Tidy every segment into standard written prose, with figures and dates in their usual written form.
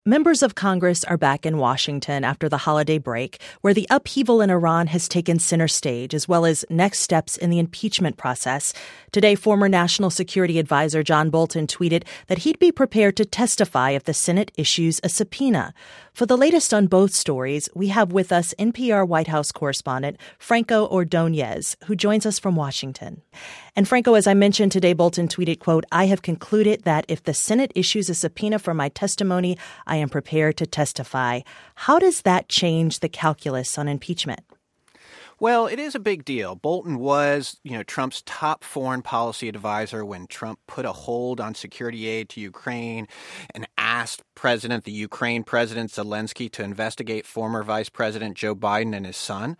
Members of Congress are back in Washington after the holiday break, where the upheaval in Iran has taken center stage, as well as next steps in the impeachment process. Today, former National Security Advisor John Bolton tweeted that he'd be prepared to testify if the Senate issues a subpoena. For the latest on both stories, we have with us NPR White House correspondent Franco Ordonez, who joins us from Washington. And Franco, as I mentioned today, Bolton tweeted, quote, "I have concluded that if the Senate issues a subpoena for my testimony, I am prepared to testify." How does that change the calculus on impeachment? Well, it is a big deal. Bolton was, Trump's top foreign policy advisor when Trump put a hold on security aid to Ukraine and asked the Ukraine President Zelensky to investigate former Vice President Joe Biden and his son.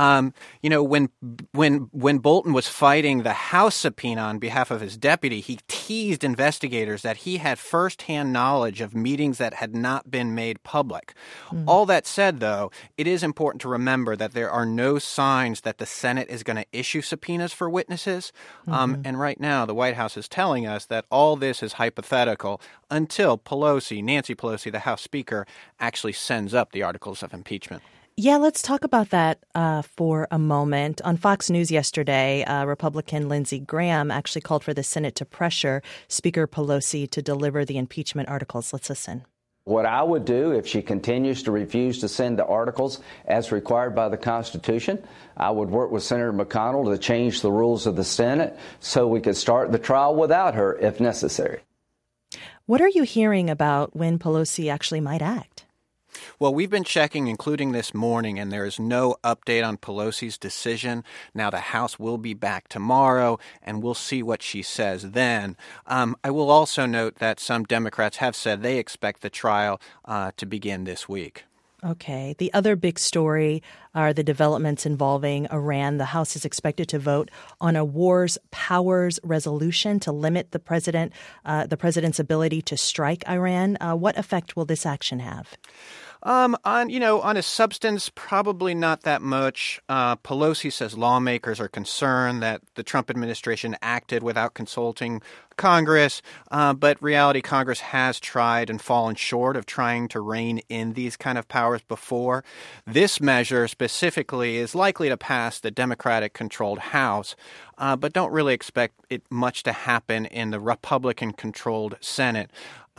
When Bolton was fighting the House subpoena on behalf of his deputy, he teased investigators that he had firsthand knowledge of meetings that had not been made public. All that said, though, it is important to remember that there are no signs that the Senate is going to issue subpoenas for witnesses. And right now, the White House is telling us that all this is hypothetical until Nancy Pelosi, the House Speaker, actually sends up the articles of impeachment. Yeah, let's talk about that for a moment. On Fox News yesterday, Republican Lindsey Graham actually called for the Senate to pressure Speaker Pelosi to deliver the impeachment articles. Let's listen. What I would do if she continues to refuse to send the articles as required by the Constitution, I would work with Senator McConnell to change the rules of the Senate so we could start the trial without her if necessary. What are you hearing about when Pelosi actually might act? Well, we've been checking, including this morning, and there is no update on Pelosi's decision. Now, the House will be back tomorrow, and we'll see what she says then. I will also note that some Democrats have said they expect the trial to begin this week. Okay. The other big story are the developments involving Iran. The House is expected to vote on a wars powers resolution to limit the president's ability to strike Iran. What effect will this action have? On a substance, probably not that much. Pelosi says lawmakers are concerned that the Trump administration acted without consulting Congress, but reality, Congress has tried and fallen short of trying to rein in these kind of powers before. This measure specifically is likely to pass the Democratic-controlled House, but don't really expect it much to happen in the Republican-controlled Senate.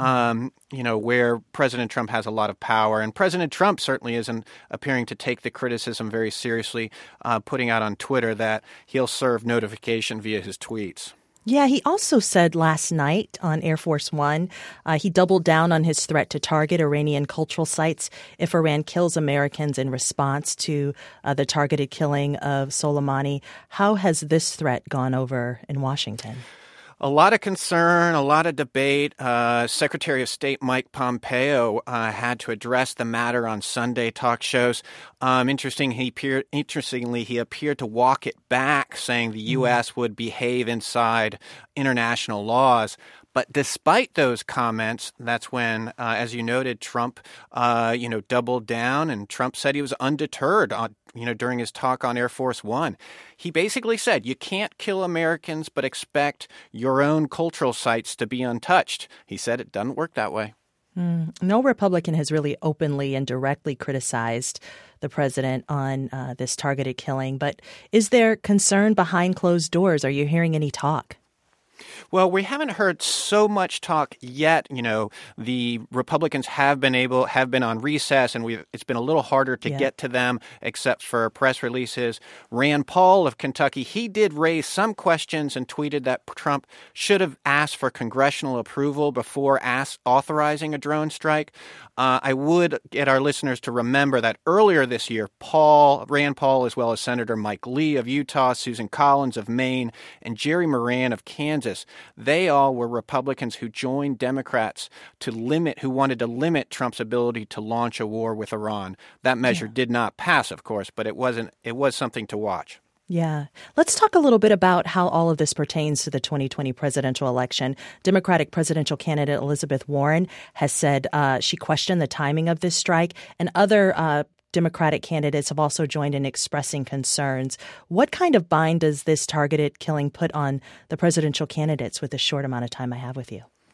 Where President Trump has a lot of power. And President Trump certainly isn't appearing to take the criticism very seriously, putting out on Twitter that he'll serve notification via his tweets. Yeah, he also said last night on Air Force One, he doubled down on his threat to target Iranian cultural sites if Iran kills Americans in response to the targeted killing of Soleimani. How has this threat gone over in Washington? A lot of concern, a lot of debate. Secretary of State Mike Pompeo had to address the matter on Sunday talk shows. Interestingly, he appeared to walk it back, saying the U.S. would behave inside international laws. But despite those comments, that's when, as you noted, Trump, doubled down, and Trump said he was undeterred during his talk on Air Force One. He basically said, you can't kill Americans but expect your own cultural sites to be untouched. He said it doesn't work that way. No Republican has really openly and directly criticized the president on this targeted killing. But is there concern behind closed doors? Are you hearing any talk? Well, we haven't heard so much talk yet. The Republicans have been on recess, and it's been a little harder to get to them, except for press releases. Rand Paul of Kentucky, he did raise some questions and tweeted that Trump should have asked for congressional approval before authorizing a drone strike. I would get our listeners to remember that earlier this year, Rand Paul, as well as Senator Mike Lee of Utah, Susan Collins of Maine, and Jerry Moran of Kansas, they all were Republicans who joined Democrats who wanted to limit Trump's ability to launch a war with Iran. That measure did not pass, of course, but it was something to watch. Yeah. Let's talk a little bit about how all of this pertains to the 2020 presidential election. Democratic presidential candidate Elizabeth Warren has said she questioned the timing of this strike, and other Democratic candidates have also joined in expressing concerns. What kind of bind does this targeted killing put on the presidential candidates with the short amount of time I have with you?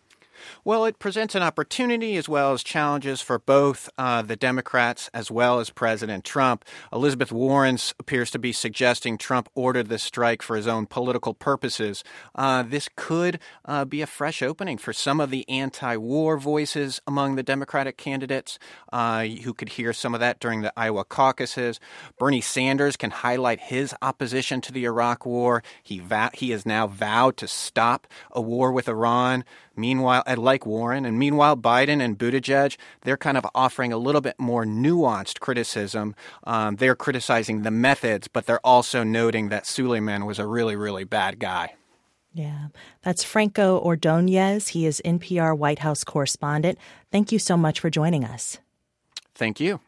Well, it presents an opportunity as well as challenges for both the Democrats as well as President Trump. Elizabeth Warren appears to be suggesting Trump ordered this strike for his own political purposes. This could be a fresh opening for some of the anti-war voices among the Democratic candidates who could hear some of that during the Iowa caucuses. Bernie Sanders can highlight his opposition to the Iraq war. He has now vowed to stop a war with Iran. Meanwhile, like Warren, and meanwhile, Biden and Buttigieg, they're kind of offering a little bit more nuanced criticism. They're criticizing the methods, but they're also noting that Suleiman was a really, really bad guy. Yeah, that's Franco Ordonez. He is NPR White House correspondent. Thank you so much for joining us. Thank you.